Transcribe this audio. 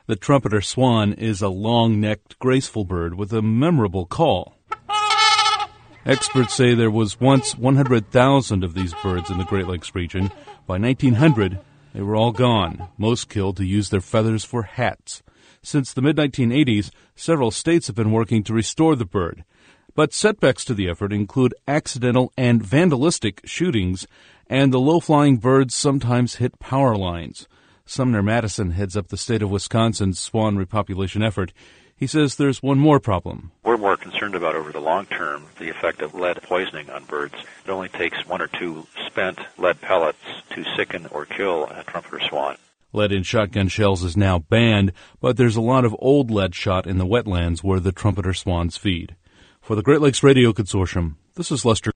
The trumpeter swan is a long-necked, graceful bird with a memorable call. Experts say there was once 100,000 of these birds in the Great Lakes region. By 1900, they were all gone, most killed to use their feathers for hats. Since the mid-1980s, several states have been working to restore the bird. But setbacks to the effort include accidental and vandalistic shootings, and the low-flying birds sometimes hit power lines. Sumner Madison heads up the state of Wisconsin's swan repopulation effort. He says there's one more problem. We're more concerned about over the long term the effect of lead poisoning on birds. It only takes 1 or 2 spent lead pellets to sicken or kill a trumpeter swan. Lead in shotgun shells is now banned, but there's a lot of old lead shot in the wetlands where the trumpeter swans feed. For the Great Lakes Radio Consortium, this is Lester